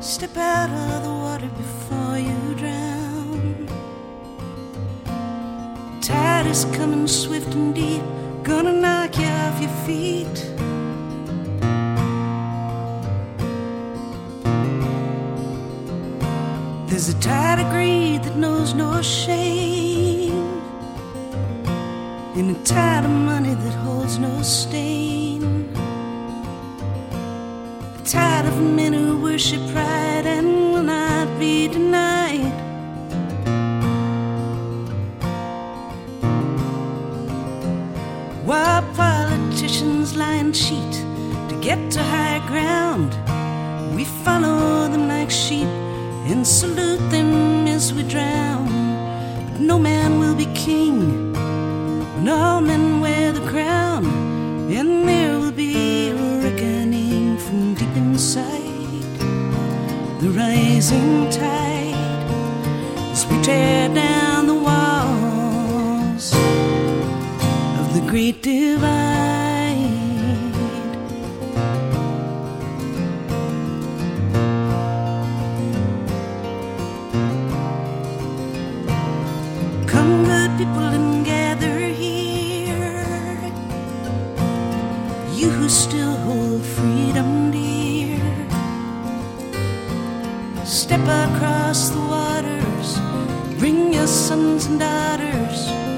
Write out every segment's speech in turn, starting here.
Step out of the water before you drown. Tide is coming swift and deep, gonna knock you off your feet. There's a tide of greed that knows no shame, and a tide of money that holds no stain. A tide of men who worship pride and will not be denied. While politicians lie and cheat to get to higher ground, we follow them like sheep and salute them as we drown. But no man will be king when all men wear the crown, and there will be a reckoning from deep inside the rising tide as we tear down the walls of the Great Divide. Come, good people, and gather here, you who still hold freedom dear. Step across the waters, bring your sons and daughters.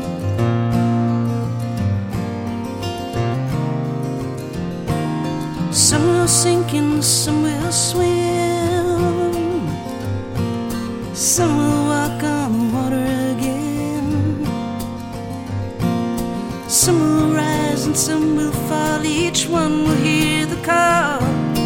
Some will sink and some will swim, some will walk on the water again. Some will rise and some will fall, each one will hear the call.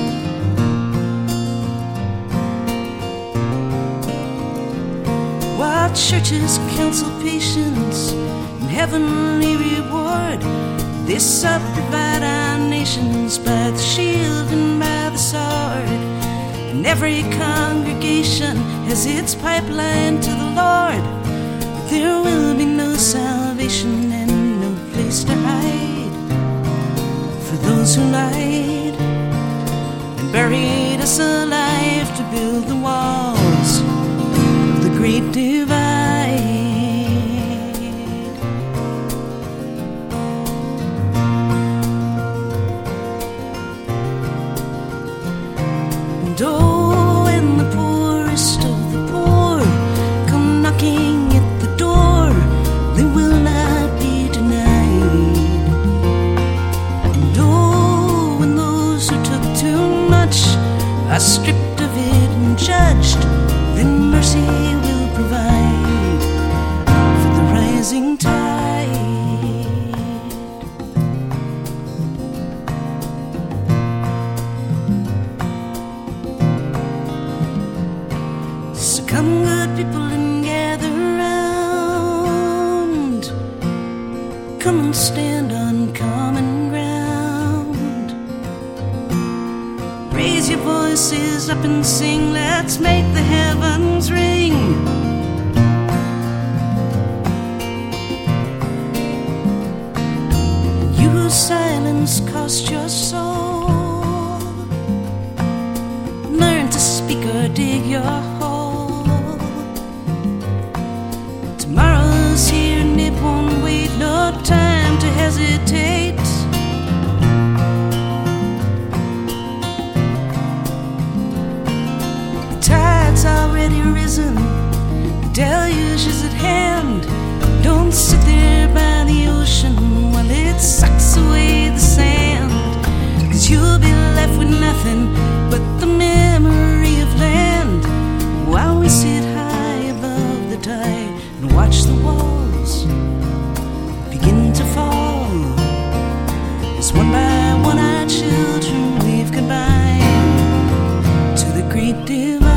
While churches counsel patience and heavenly reward, they subdivide our nations by the shield and by the sword. And every congregation has its pipeline to the Lord, but there will be no salvation and no place to hide for those who lied and buried us alive to build the walls of the Great Divide. And oh, when the poorest of the poor come knocking at the door, they will not be denied. And oh, when those who took too much are stripped of it and judged, then mercy will provide for the rising tide. So come, good people, and gather round. Come and stand on common ground. Raise your voices up and sing, let's make the heavens ring. You whose silence cost your soul, learn to speak or dig your hole. Tomorrow's here and it won't wait, no time to hesitate. The tide's already risen, the deluge is at hand. Don't sit there by the ocean while it sucks away the sand, 'cause you'll be left with nothing but the memory of land, while we sit high above the tide and watch the walls begin to fall as one by one our children wave goodbye to the Great Divide.